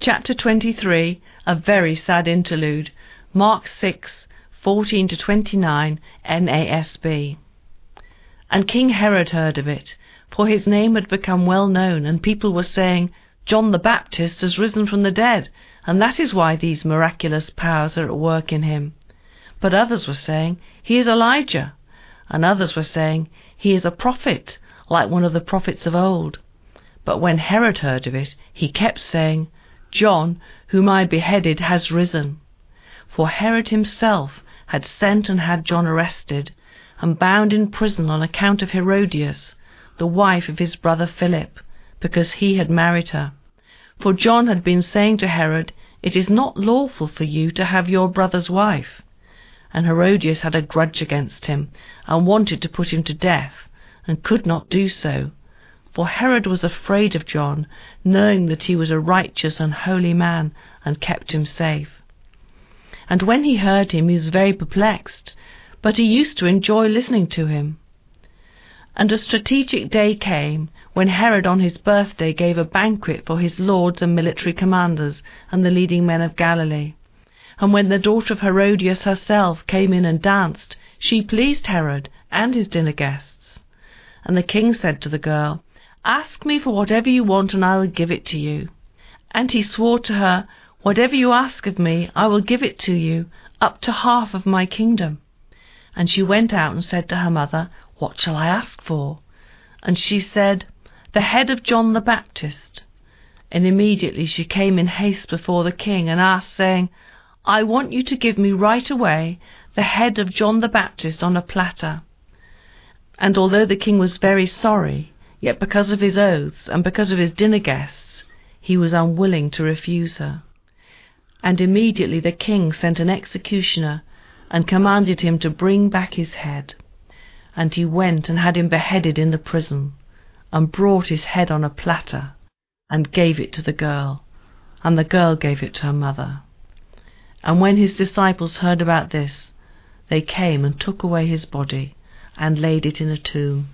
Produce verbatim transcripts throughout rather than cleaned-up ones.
chapter twenty-three, a very sad interlude, Mark six, fourteen to twenty-nine, N A S B. And King Herod heard of it, for his name had become well known, and people were saying, John the Baptist has risen from the dead, and that is why these miraculous powers are at work in him. But others were saying, he is Elijah, and others were saying, he is a prophet, like one of the prophets of old. But when Herod heard of it, he kept saying, John, whom I beheaded, has risen. For Herod himself had sent and had John arrested, and bound in prison on account of Herodias, the wife of his brother Philip, because he had married her. For John had been saying to Herod, It is not lawful for you to have your brother's wife. And Herodias had a grudge against him, and wanted to put him to death, and could not do so. For Herod was afraid of John, knowing that he was a righteous and holy man, and kept him safe. And when he heard him, he was very perplexed, but he used to enjoy listening to him. And a strategic day came, when Herod on his birthday gave a banquet for his lords and military commanders, and the leading men of Galilee. And when the daughter of Herodias herself came in and danced, she pleased Herod and his dinner guests. And the king said to the girl, Ask me for whatever you want, and I will give it to you. And he swore to her, Whatever you ask of me, I will give it to you, up to half of my kingdom. And she went out and said to her mother, What shall I ask for? And she said, The head of John the Baptist. And immediately she came in haste before the king, and asked, saying, I want you to give me right away the head of John the Baptist on a platter. And although the king was very sorry, yet because of his oaths, and because of his dinner guests, he was unwilling to refuse her. And immediately the king sent an executioner, and commanded him to bring back his head. And he went and had him beheaded in the prison, and brought his head on a platter, and gave it to the girl, and the girl gave it to her mother. And when his disciples heard about this, they came and took away his body, and laid it in a tomb.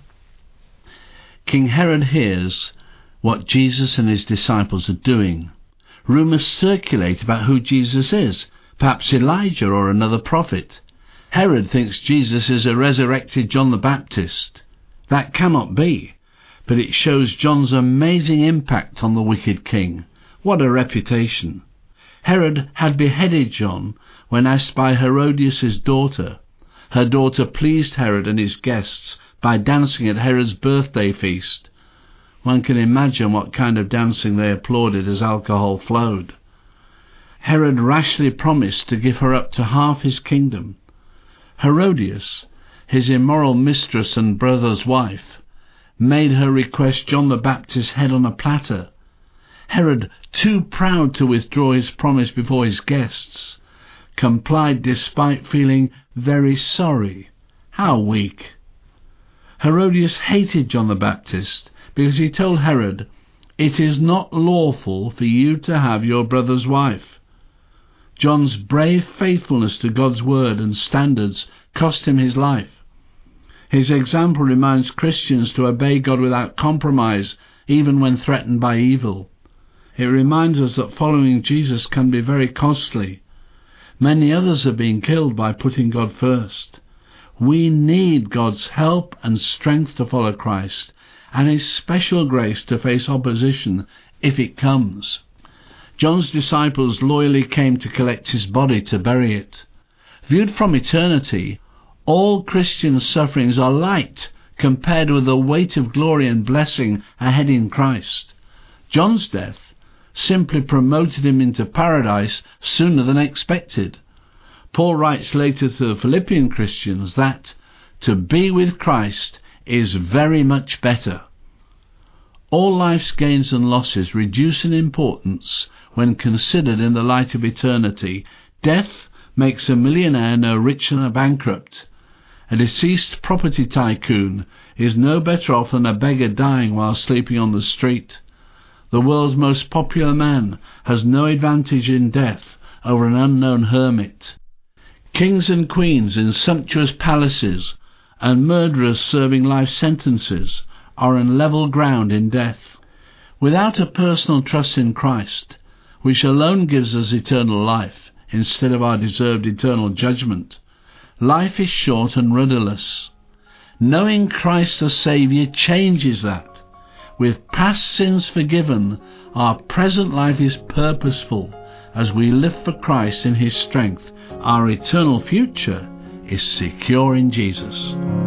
King Herod hears what Jesus and his disciples are doing. Rumours circulate about who Jesus is, perhaps Elijah or another prophet. Herod thinks Jesus is a resurrected John the Baptist. That cannot be, but it shows John's amazing impact on the wicked king. What a reputation! Herod had beheaded John when asked by Herodias' daughter. Her daughter pleased Herod and his guests by dancing at Herod's birthday feast. One can imagine what kind of dancing they applauded as alcohol flowed. Herod rashly promised to give her up to half his kingdom. Herodias, his immoral mistress and brother's wife, made her request John the Baptist's head on a platter. Herod, too proud to withdraw his promise before his guests, complied despite feeling very sorry. How weak! Herodias hated John the Baptist because he told Herod, It is not lawful for you to have your brother's wife. John's brave faithfulness to God's word and standards cost him his life. His example reminds Christians to obey God without compromise, even when threatened by evil. It reminds us that following Jesus can be very costly. Many others have been killed by putting God first. We need God's help and strength to follow Christ, and his special grace to face opposition if it comes. John's disciples loyally came to collect his body to bury it. Viewed from eternity, all Christian sufferings are light compared with the weight of glory and blessing ahead in Christ. John's death simply promoted him into paradise sooner than expected. Paul writes later to the Philippian Christians that to be with Christ is very much better. All life's gains and losses reduce in importance when considered in the light of eternity. Death makes a millionaire no richer than a bankrupt. A deceased property tycoon is no better off than a beggar dying while sleeping on the street. The world's most popular man has no advantage in death over an unknown hermit. Kings and queens in sumptuous palaces and murderers serving life sentences are on level ground in death. Without a personal trust in Christ, which alone gives us eternal life instead of our deserved eternal judgment. Life is short and rudderless. Knowing Christ as Saviour changes that. With past sins forgiven, our present life is purposeful as we live for Christ in His strength. Our eternal future is secure in Jesus.